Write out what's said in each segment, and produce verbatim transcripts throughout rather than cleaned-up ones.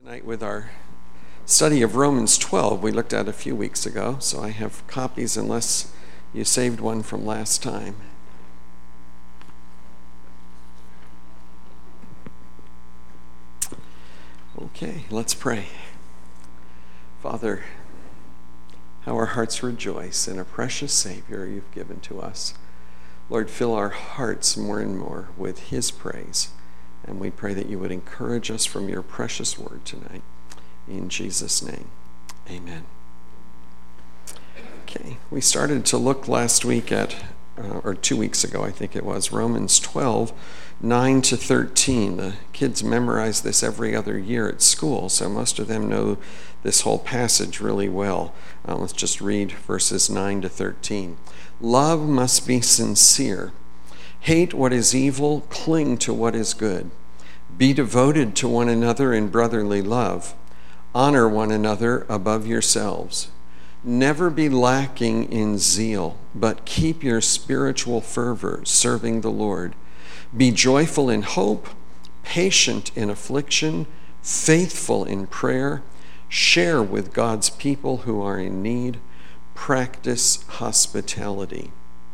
Tonight with our study of Romans twelve we looked at a few weeks ago, so I have copies unless you saved one from last time. Okay, let's pray. Father, how our hearts rejoice in a precious Savior you've given to us. Lord, fill our hearts more and more with his praise. And we pray that you would encourage us from your precious word tonight. In Jesus' name, amen. Okay, we started to look last week at, uh, or two weeks ago, I think it was, Romans twelve, nine to thirteen. The kids memorize this every other year at school, so most of them know this whole passage really well. Uh, let's just read verses nine to thirteen. Love must be sincere. Hate what is evil, cling to what is good. Be devoted to one another in brotherly love. Honor one another above yourselves. Never be lacking in zeal, but keep your spiritual fervor, serving the Lord. Be joyful in hope, patient in affliction, faithful in prayer. Share with God's people who are in need. Practice hospitality.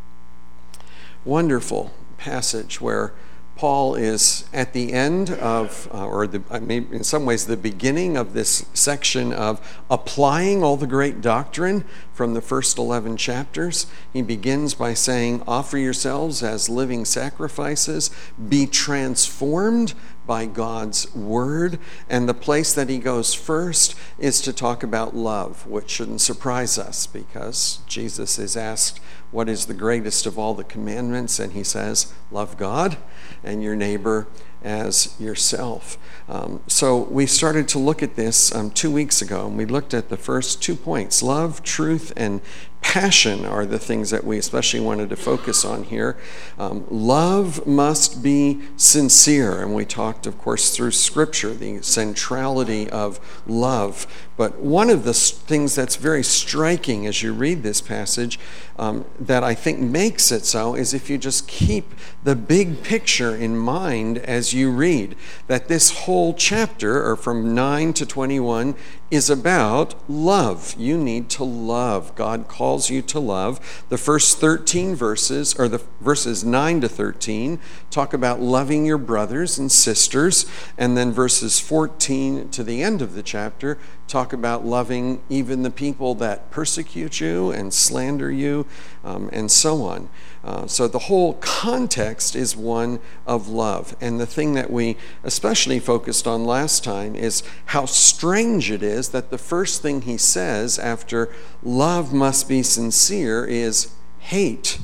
Wonderful passage where Paul is at the end of, uh, or the, I mean, in some ways the beginning of this section of applying all the great doctrine from the first eleven chapters. He begins by saying, offer yourselves as living sacrifices, be transformed by God's word. And the place that he goes first is to talk about love, which shouldn't surprise us because Jesus is asked, what is the greatest of all the commandments? And he says, love God and your neighbor as yourself. Um, so we started to look at this um, two weeks ago, and we looked at the first two points. Love, truth, and passion are the things that we especially wanted to focus on here. Um, love must be sincere, and we talked, of course, through Scripture, the centrality of love. But one of the things that's very striking as you read this passage um, that I think makes it so is if you just keep the big picture in mind as you read, that this whole chapter, or from nine to twenty-one, is about love. You need to love. God calls you to love. The first thirteen verses, or the verses nine to thirteen, talk about loving your brothers and sisters, and then verses fourteen to the end of the chapter talk about loving even the people that persecute you and slander you, um, and so on. Uh, so the whole context is one of love. And the thing that we especially focused on last time is how strange it is that the first thing he says after love must be sincere is hate.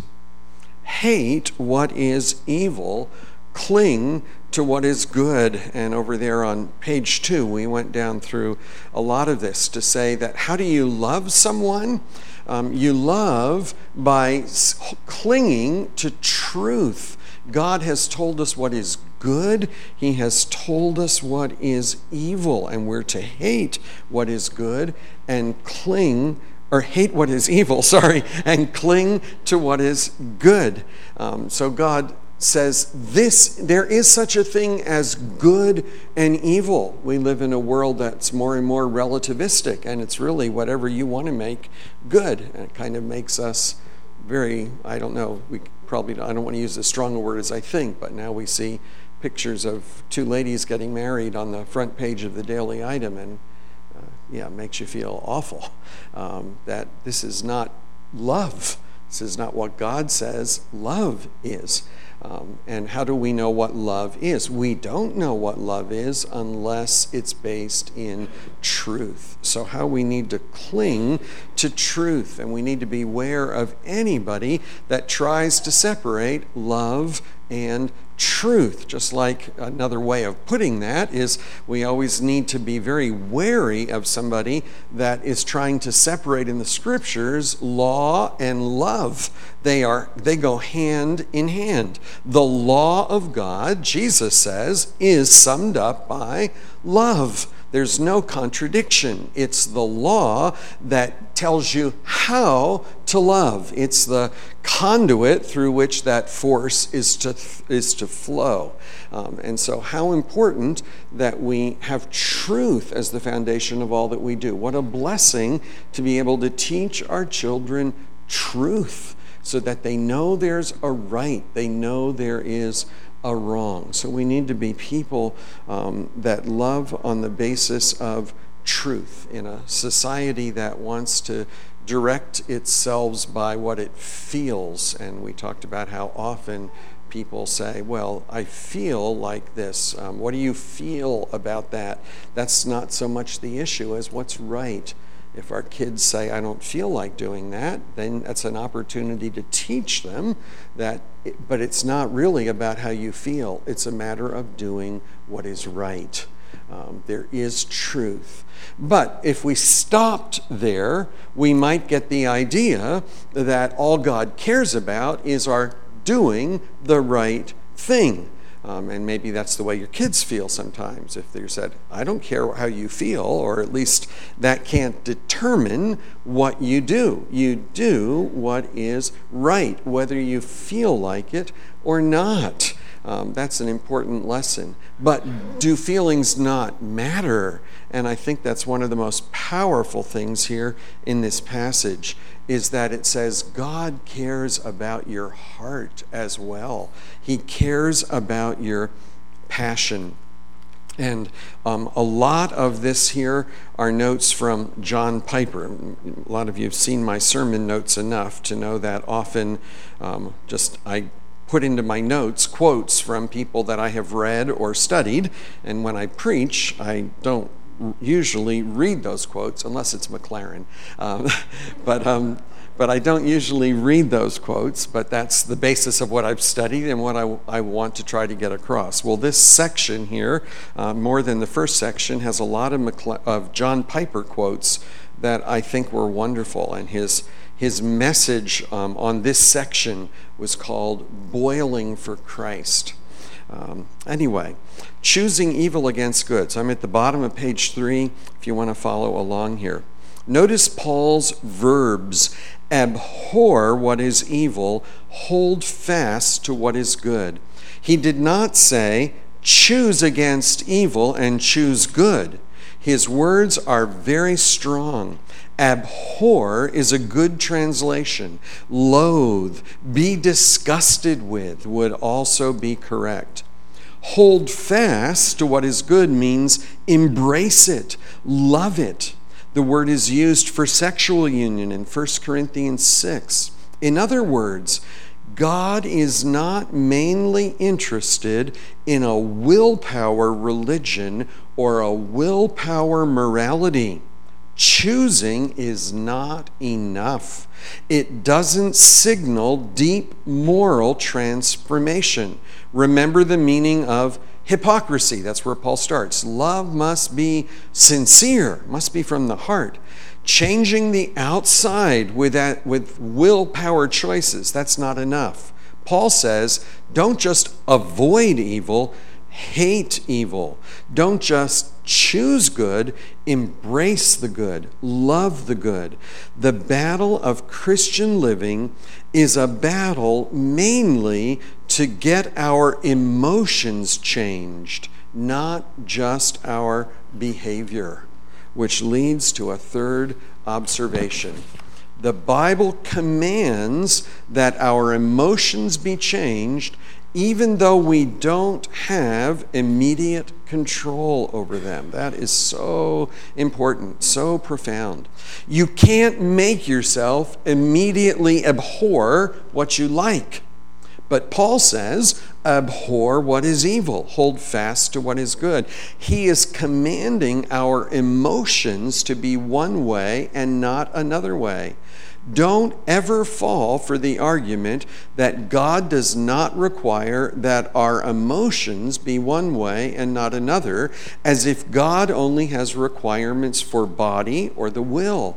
Hate what is evil, cling to what is good. And over there on page two, we went down through a lot of this to say that how do you love someone? Um, you love by clinging to truth. God has told us what is good. He has told us what is evil, and we're to hate what is good and cling, or hate what is evil, sorry, and cling to what is good. Um, so God says this, there is such a thing as good and evil. We live in a world that's more and more relativistic, and it's really whatever you want to make good. And it kind of makes us very, I don't know, we probably, I don't want to use as strong a word as I think, but now we see pictures of two ladies getting married on the front page of the Daily Item, and uh, yeah, it makes you feel awful. Um, that this is not love. This is not what God says love is. Um, and how do we know what love is? We don't know what love is unless it's based in truth. So how we need to cling to truth, and we need to be aware of anybody that tries to separate love and truth. Just like another way of putting that is we always need to be very wary of somebody that is trying to separate in the scriptures law and love. They are they go hand in hand. The law of God, Jesus says, is summed up by love. There's no contradiction. It's the law that tells you how to love. It's the conduit through which that force is to is to flow. Um, and so how important that we have truth as the foundation of all that we do. What a blessing to be able to teach our children truth so that they know there's a right, they know there is a wrong. So we need to be people um, that love on the basis of truth in a society that wants to direct itself by what it feels. And we talked about how often people say, well, I feel like this. Um, what do you feel about that? That's not so much the issue as what's right. If our kids say, I don't feel like doing that, then that's an opportunity to teach them that, it, but it's not really about how you feel. It's a matter of doing what is right. Um, there is truth. But if we stopped there, we might get the idea that all God cares about is our doing the right thing. Um, and maybe that's the way your kids feel sometimes. If they said, I don't care how you feel, or at least that can't determine what you do. You do what is right, whether you feel like it or not. Um, that's an important lesson. But do feelings not matter? And I think that's one of the most powerful things here in this passage, is that it says God cares about your heart as well. He cares about your passion. And um, a lot of this here are notes from John Piper. A lot of you have seen my sermon notes enough to know that often um, just I put into my notes quotes from people that I have read or studied, and when I preach, I don't usually read those quotes unless it's McLaren. Um, but um, but I don't usually read those quotes, but that's the basis of what I've studied and what I, I want to try to get across. Well, this section here, uh, more than the first section, has a lot of, McCle- of John Piper quotes that I think were wonderful, and his His message um, on this section was called Boiling for Christ. Um, anyway, choosing evil against good. So I'm at the bottom of page three if you want to follow along here. Notice Paul's verbs: abhor what is evil, hold fast to what is good. He did not say choose against evil and choose good. His words are very strong. Abhor is a good translation. Loathe, be disgusted with would also be correct. Hold fast to what is good means embrace it, love it. The word is used for sexual union in First Corinthians six. In other words, God is not mainly interested in a willpower religion or a willpower morality. Choosing is not enough. It doesn't signal deep moral transformation. Remember the meaning of hypocrisy. That's where Paul starts. Love must be sincere, must be from the heart. Changing the outside with that, with willpower choices, that's not enough. Paul says, don't just avoid evil, hate evil. Don't just choose good, embrace the good, love the good. The battle of Christian living is a battle mainly to get our emotions changed, not just our behavior, which leads to a third observation. The Bible commands that our emotions be changed even though we don't have immediate control over them. That is so important, so profound. You can't make yourself immediately abhor what you like. But Paul says, abhor what is evil, hold fast to what is good. He is commanding our emotions to be one way and not another way. Don't ever fall for the argument that God does not require that our emotions be one way and not another, as if God only has requirements for body or the will.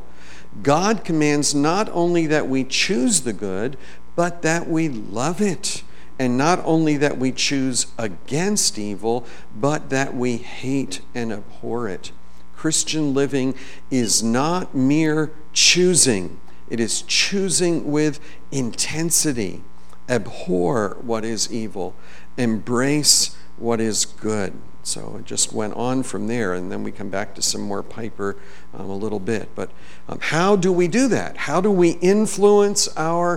God commands not only that we choose the good, but that we love it. And not only that we choose against evil, but that we hate and abhor it. Christian living is not mere choosing. It is choosing with intensity. Abhor what is evil. Embrace what is good. So it just went on from there, and then we come back to some more Piper um, a little bit. But um, how do we do that? How do we influence our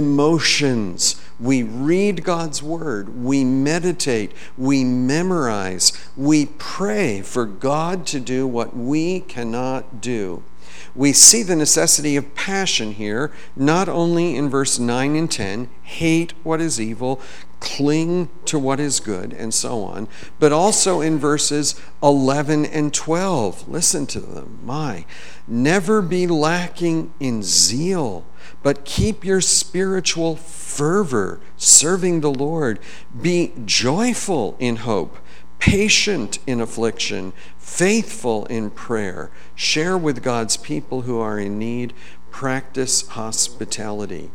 emotions? We read God's Word. We meditate. We memorize. We pray for God to do what we cannot do. We see the necessity of passion here, not only in verse nine and ten, hate what is evil, cling to what is good, and so on, but also in verses eleven and twelve. Listen to them. My, never be lacking in zeal, but keep your spiritual fervor, serving the Lord. Be joyful in hope, patient in affliction, faithful in prayer. Share with God's people who are in need. Practice hospitality.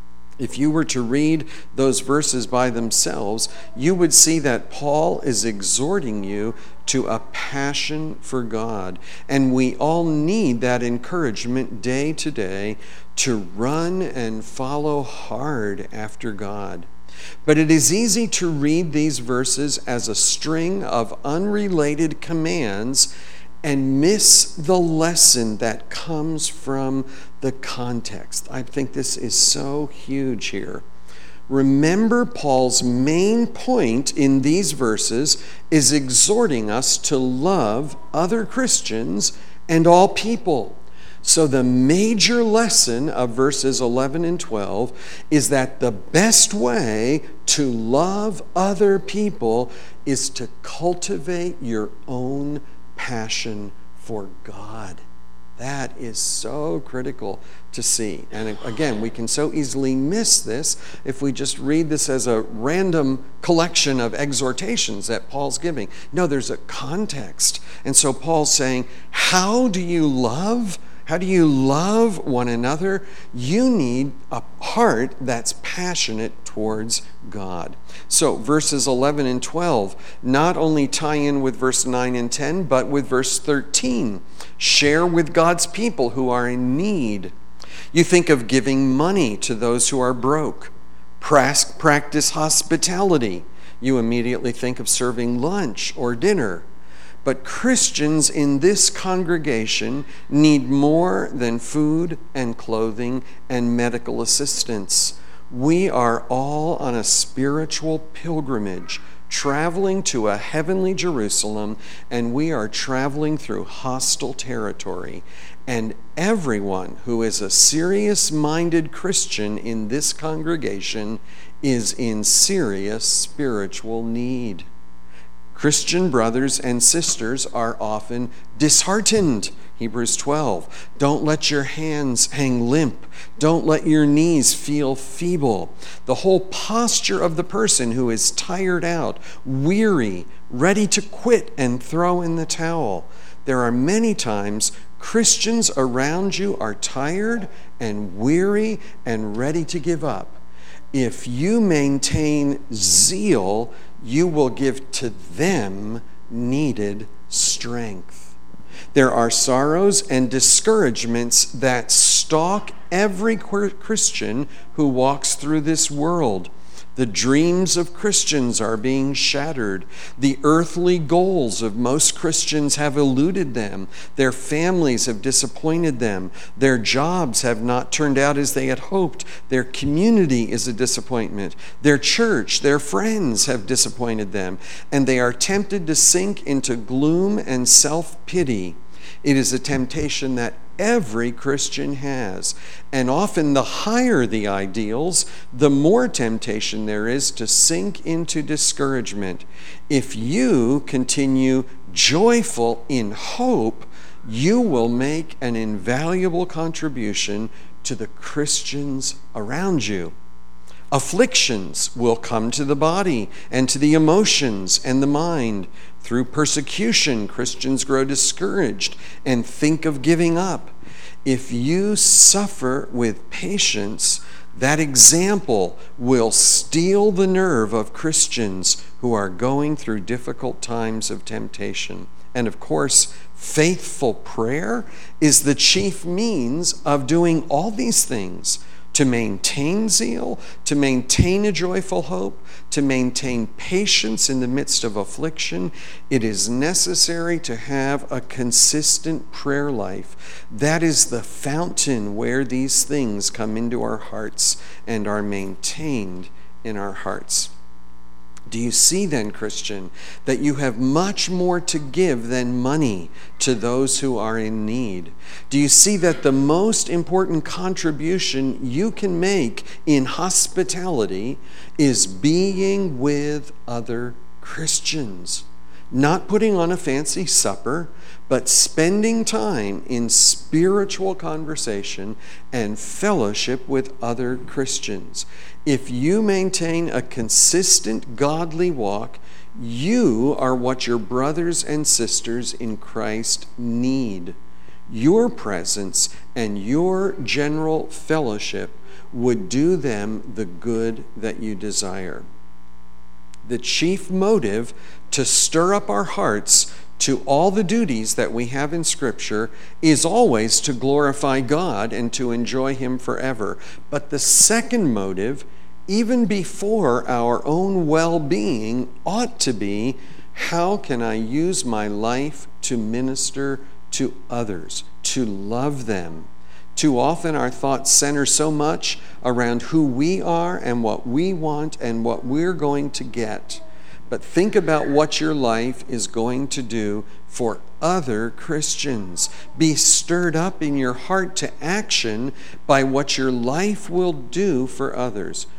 If you were to read those verses by themselves, you would see that Paul is exhorting you to a passion for God. And we all need that encouragement day to day to run and follow hard after God. But it is easy to read these verses as a string of unrelated commands and miss the lesson that comes from the context. I think this is so huge here. Remember, Paul's main point in these verses is exhorting us to love other Christians and all people. So the major lesson of verses eleven and twelve is that the best way to love other people is to cultivate your own passion for God. That is so critical to see. And again, we can so easily miss this if we just read this as a random collection of exhortations that Paul's giving. No, there's a context. And so Paul's saying, how do you love? How do you love one another? You need a heart that's passionate towards God. So verses eleven and twelve not only tie in with verse nine and ten, but with verse thirteen. Share with God's people who are in need. You think of giving money to those who are broke. Practice hospitality. You immediately think of serving lunch or dinner. But Christians in this congregation need more than food and clothing and medical assistance. We are all on a spiritual pilgrimage, traveling to a heavenly Jerusalem, and we are traveling through hostile territory. And everyone who is a serious-minded Christian in this congregation is in serious spiritual need. Christian brothers and sisters are often disheartened. Hebrews twelve. Don't let your hands hang limp. Don't let your knees feel feeble. The whole posture of the person who is tired out, weary, ready to quit and throw in the towel. There are many times Christians around you are tired and weary and ready to give up. If you maintain zeal, you will give to them needed strength. There are sorrows and discouragements that stalk every Christian who walks through this world. The dreams of Christians are being shattered. The earthly goals of most Christians have eluded them. Their families have disappointed them. Their jobs have not turned out as they had hoped. Their community is a disappointment. Their church, their friends have disappointed them. And they are tempted to sink into gloom and self-pity. It is a temptation that every Christian has. And often the higher the ideals, the more temptation there is to sink into discouragement. If you continue joyful in hope, you will make an invaluable contribution to the Christians around you. Afflictions will come to the body and to the emotions and the mind. Through persecution, Christians grow discouraged and think of giving up. If you suffer with patience, that example will steel the nerve of Christians who are going through difficult times of temptation. And of course, faithful prayer is the chief means of doing all these things: to maintain zeal, to maintain a joyful hope, to maintain patience in the midst of affliction. It is necessary to have a consistent prayer life. That is the fountain where these things come into our hearts and are maintained in our hearts. Do you see then, Christian, that you have much more to give than money to those who are in need? Do you see that the most important contribution you can make in hospitality is being with other Christians? Not putting on a fancy supper, but spending time in spiritual conversation and fellowship with other Christians. If you maintain a consistent godly walk, you are what your brothers and sisters in Christ need. Your presence and your general fellowship would do them the good that you desire. The chief motive to stir up our hearts to all the duties that we have in Scripture is always to glorify God and to enjoy Him forever. But the second motive, even before our own well-being, ought to be, how can I use my life to minister to others, to love them? Too often our thoughts center so much around who we are and what we want and what we're going to get. But think about what your life is going to do for other Christians. Be stirred up in your heart to action by what your life will do for others.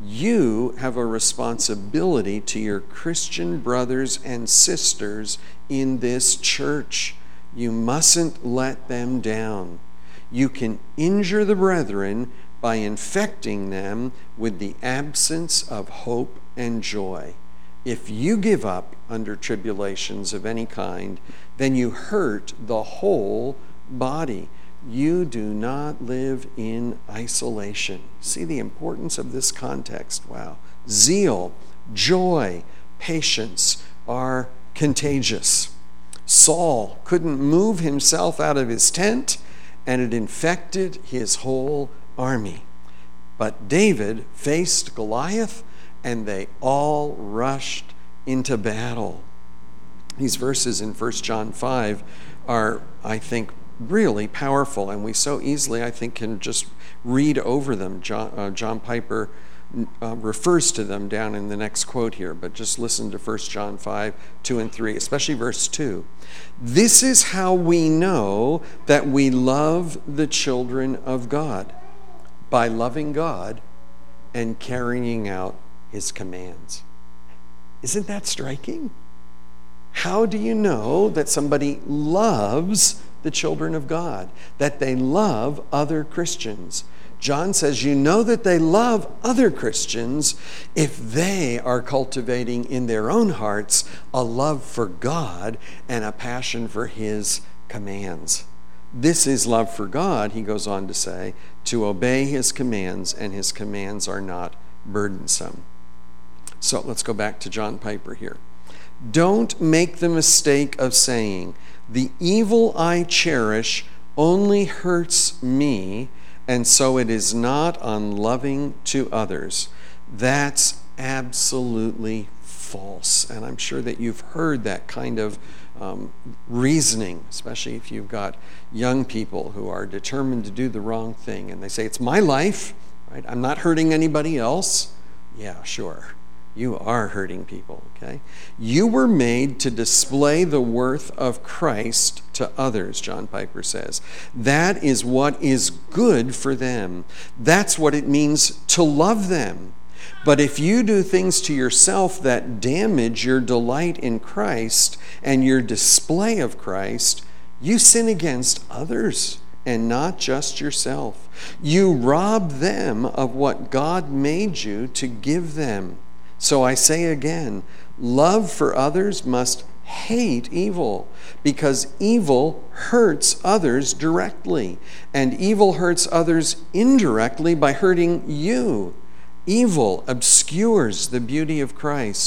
You have a responsibility to your Christian brothers and sisters in this church. You mustn't let them down. You can injure the brethren by infecting them with the absence of hope and joy. If you give up under tribulations of any kind, then you hurt the whole body. You do not live in isolation. See the importance of this context. Wow. Zeal, joy, patience are contagious. Saul couldn't move himself out of his tent, and it infected his whole army. But David faced Goliath, and they all rushed into battle. These verses in First John five are, I think, really powerful, and we so easily, I think, can just read over them. John, uh, John Piper uh, refers to them down in the next quote here, but just listen to First John five, two and three, especially verse two. This is how we know that we love the children of God, by loving God and carrying out His commands. Isn't that striking? How do you know that somebody loves the children of God, that they love other Christians? John says you know that they love other Christians if they are cultivating in their own hearts a love for God and a passion for His commands. This is love for God, he goes on to say, to obey His commands, and His commands are not burdensome. So let's go back to John Piper here. Don't make the mistake of saying, the evil I cherish only hurts me, and so it is not unloving to others. That's absolutely false. And I'm sure that you've heard that kind of um, reasoning, especially if you've got young people who are determined to do the wrong thing. And they say, it's my life, right? I'm not hurting anybody else. Yeah, sure. You are hurting people, okay? You were made to display the worth of Christ to others, John Piper says. That is what is good for them. That's what it means to love them. But if you do things to yourself that damage your delight in Christ and your display of Christ, you sin against others and not just yourself. You rob them of what God made you to give them. So I say again, love for others must hate evil, because evil hurts others directly, and evil hurts others indirectly by hurting you. Evil obscures the beauty of Christ,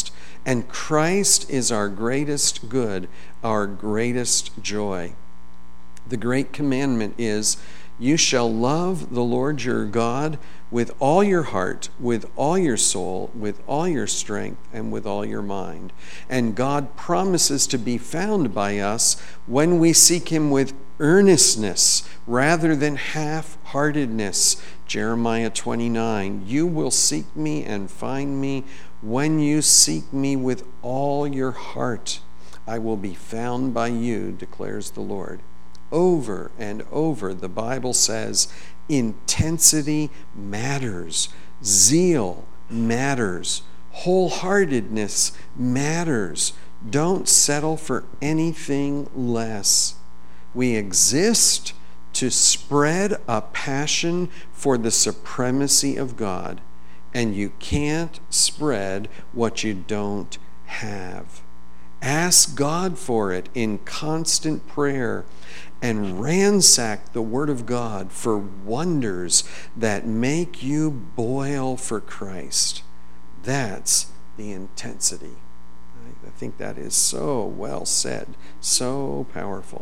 And Christ is our greatest good, our greatest joy. The great commandment is, you shall love the Lord your God with all your heart, with all your soul, with all your strength, and with all your mind. And God promises to be found by us when we seek him with earnestness rather than half-heartedness. Jeremiah twenty-nine, you will seek me and find me when you seek me with all your heart. I will be found by you, declares the Lord. Over and over, the Bible says, intensity matters, zeal matters, wholeheartedness matters. Don't settle for anything less. We exist to spread a passion for the supremacy of God, and you can't spread what you don't have. Ask God for it in constant prayer and ransack the Word of God for wonders that make you boil for Christ. That's the intensity. I think that is so well said, so powerful.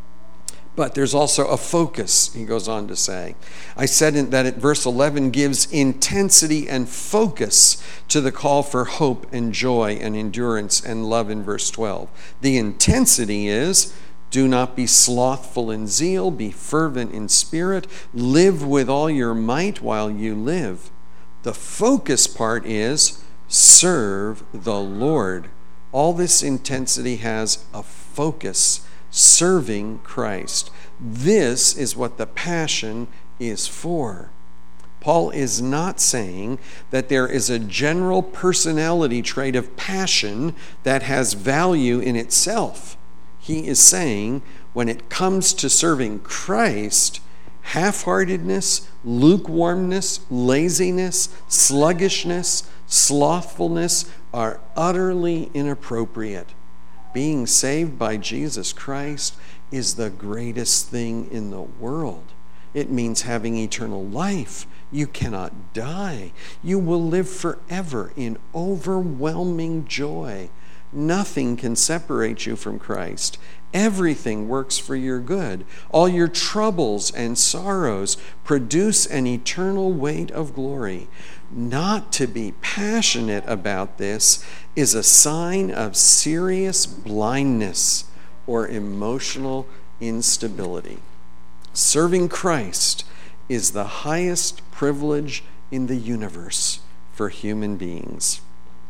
But there's also a focus, he goes on to say. I said in, that at verse eleven gives intensity and focus to the call for hope and joy and endurance and love in verse twelve. The intensity is, do not be slothful in zeal, be fervent in spirit, live with all your might while you live. The focus part is, serve the Lord. All this intensity has a focus, serving Christ. This is what the passion is for. Paul is not saying that there is a general personality trait of passion that has value in itself. He is saying when it comes to serving Christ, half-heartedness, lukewarmness, laziness, sluggishness, slothfulness are utterly inappropriate. Being saved by Jesus Christ is the greatest thing in the world. It means having eternal life. You cannot die. You will live forever in overwhelming joy. Nothing can separate you from Christ. Everything works for your good. All your troubles and sorrows produce an eternal weight of glory. Not to be passionate about this is a sign of serious blindness or emotional instability. Serving Christ is the highest privilege in the universe for human beings.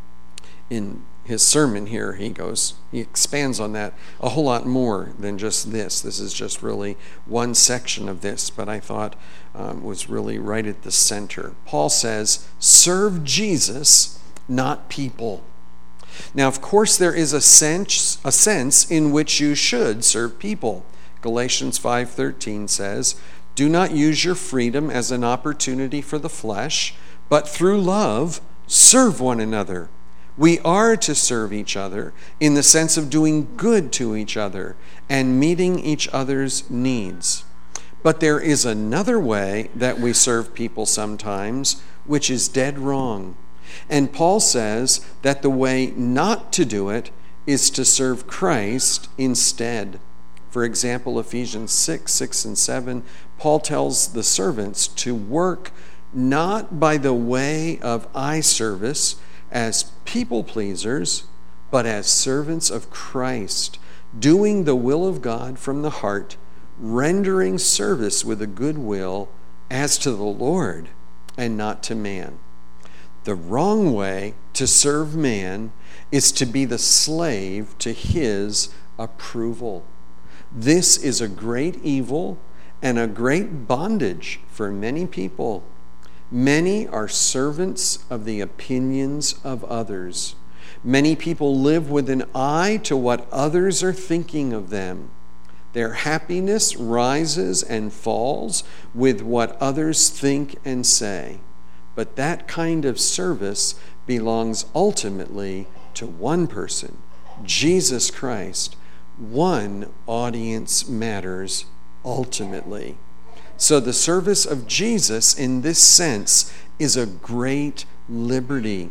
In his sermon here, he goes, he expands on that a whole lot more than just this. This is just really one section of this, but I thought um, was really right at the center. Paul says, serve Jesus, not people. Now, of course, there is a sense, a sense in which you should serve people. Galatians five thirteen says, do not use your freedom as an opportunity for the flesh, but through love, serve one another. We are to serve each other in the sense of doing good to each other and meeting each other's needs. But there is another way that we serve people sometimes, which is dead wrong. And Paul says that the way not to do it is to serve Christ instead. For example, Ephesians six, six and seven, Paul tells the servants to work not by the way of eye service as people pleasers, but as servants of Christ, doing the will of God from the heart, rendering service with a good will as to the Lord and not to man. The wrong way to serve man is to be the slave to his approval. This is a great evil and a great bondage for many people. Many are servants of the opinions of others. Many people live with an eye to what others are thinking of them. Their happiness rises and falls with what others think and say. But that kind of service belongs ultimately to one person, Jesus Christ. One audience matters ultimately. So the service of Jesus in this sense is a great liberty.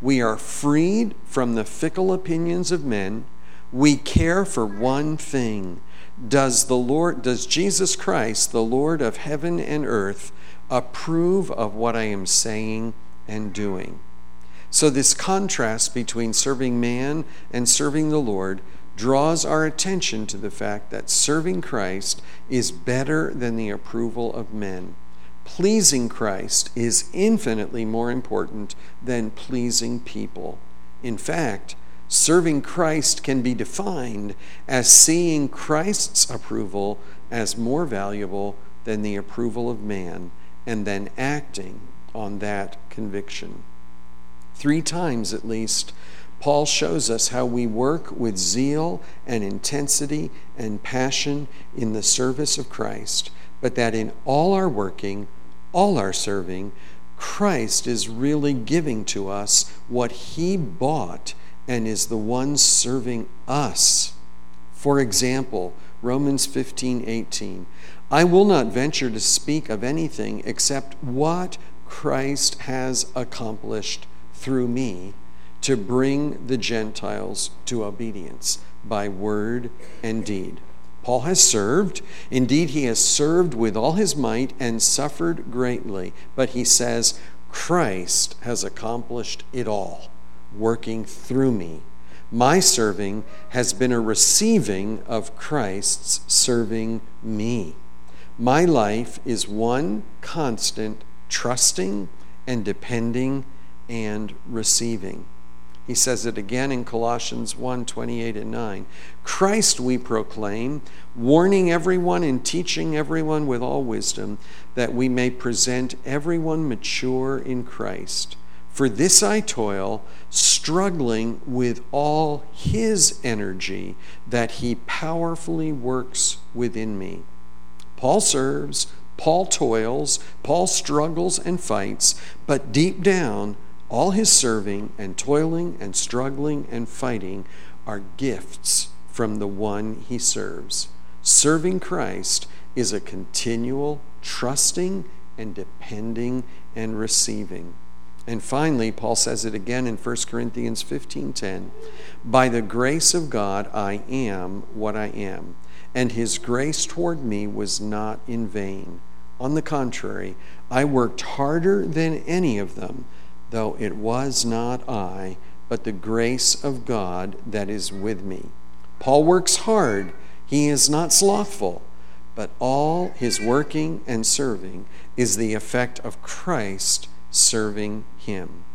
We are freed from the fickle opinions of men. We care for one thing. Does the Lord, does Jesus Christ, the Lord of heaven and earth, approve of what I am saying and doing? So this contrast between serving man and serving the Lord draws our attention to the fact that serving Christ is better than the approval of men. Pleasing Christ is infinitely more important than pleasing people. In fact, serving Christ can be defined as seeing Christ's approval as more valuable than the approval of man, and then acting on that conviction. Three times at least, Paul shows us how we work with zeal and intensity and passion in the service of Christ, but that in all our working, all our serving, Christ is really giving to us what he bought and is the one serving us. For example, Romans fifteen eighteen, I will not venture to speak of anything except what Christ has accomplished through me to bring the Gentiles to obedience by word and deed. Paul has served. Indeed, he has served with all his might and suffered greatly. But he says, Christ has accomplished it all, working through me. My serving has been a receiving of Christ's serving me. My life is one constant trusting and depending and receiving. He says it again in Colossians one, twenty-eight and nine. Christ we proclaim, warning everyone and teaching everyone with all wisdom, that we may present everyone mature in Christ. For this I toil, struggling with all his energy that he powerfully works within me. Paul serves, Paul toils, Paul struggles and fights, but deep down, all his serving and toiling and struggling and fighting are gifts from the one he serves. Serving Christ is a continual trusting and depending and receiving. And finally, Paul says it again in First Corinthians fifteen ten, by the grace of God I am what I am, and his grace toward me was not in vain. On the contrary, I worked harder than any of them, though it was not I, but the grace of God that is with me. Paul works hard. He is not slothful, but all his working and serving is the effect of Christ serving him.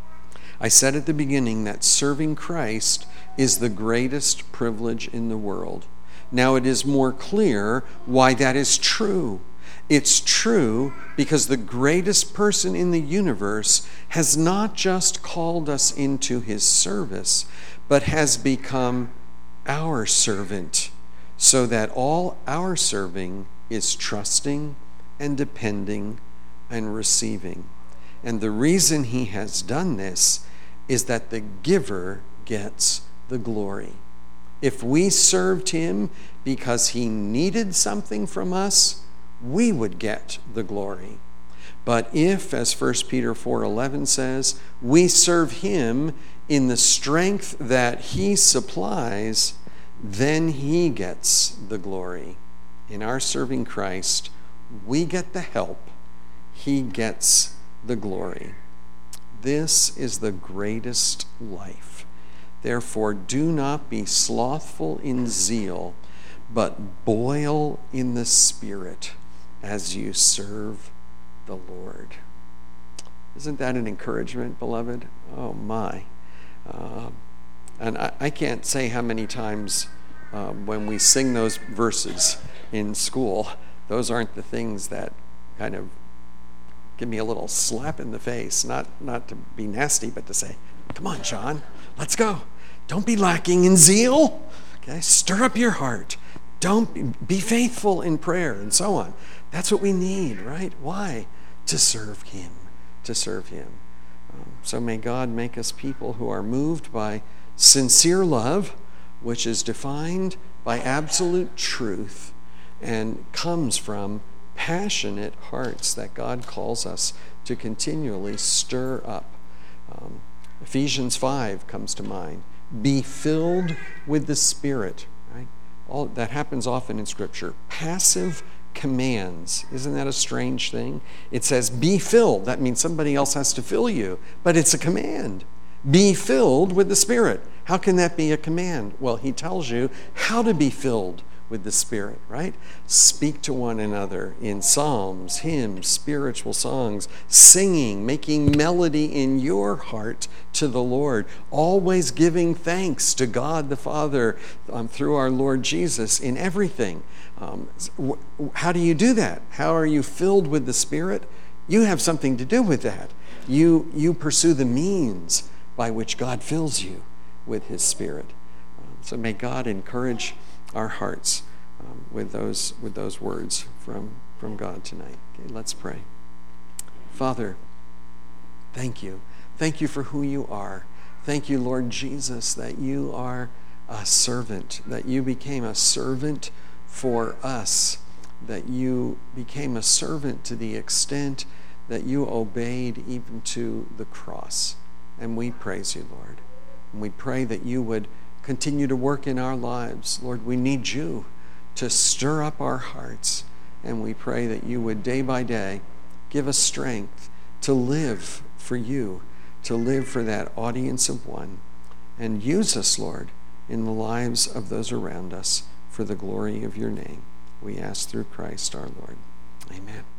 I said at the beginning that serving Christ is the greatest privilege in the world. Now it is more clear why that is true. It's true because the greatest person in the universe has not just called us into his service, but has become our servant, so that all our serving is trusting and depending and receiving. And the reason he has done this is that the giver gets the glory. If we served him because he needed something from us, we would get the glory. But if, as First Peter four eleven says, we serve him in the strength that he supplies, then he gets the glory. In our serving Christ, we get the help. He gets the glory. This is the greatest life. Therefore, do not be slothful in zeal, but boil in the Spirit as you serve the Lord. Isn't that an encouragement, beloved? Oh my. Uh, and I, I can't say how many times um, when we sing those verses in school, those aren't the things that kind of give me a little slap in the face, not, not to be nasty, but to say, come on, John, let's go. Don't be lacking in zeal. Okay, stir up your heart. Don't be, be faithful in prayer and so on. That's what we need, right? Why? To serve him, to serve him. Um, so may God make us people who are moved by sincere love, which is defined by absolute truth and comes from passionate hearts that God calls us to continually stir up. Um, Ephesians five comes to mind. Be filled with the Spirit, right? All that happens often in Scripture. Passive commands. Isn't that a strange thing? It says, be filled. That means somebody else has to fill you, but it's a command. Be filled with the Spirit. How can that be a command? Well, he tells you how to be filled with the Spirit, right? Speak to one another in psalms, hymns, spiritual songs, singing, making melody in your heart to the Lord, always giving thanks to God the Father um, through our Lord Jesus in everything. Um, how do you do that? How are you filled with the Spirit? You have something to do with that. You, you pursue the means by which God fills you with his Spirit. Um, so may God encourage our hearts um, with those with those words from, from God tonight. Okay, let's pray. Father, thank you. Thank you for who you are. Thank you, Lord Jesus, that you are a servant, that you became a servant for us, that you became a servant to the extent that you obeyed even to the cross. And we praise you, Lord. And we pray that you would continue to work in our lives. Lord, we need you to stir up our hearts. And we pray that you would day by day give us strength to live for you, to live for that audience of one. And use us, Lord, in the lives of those around us for the glory of your name. We ask through Christ our Lord. Amen.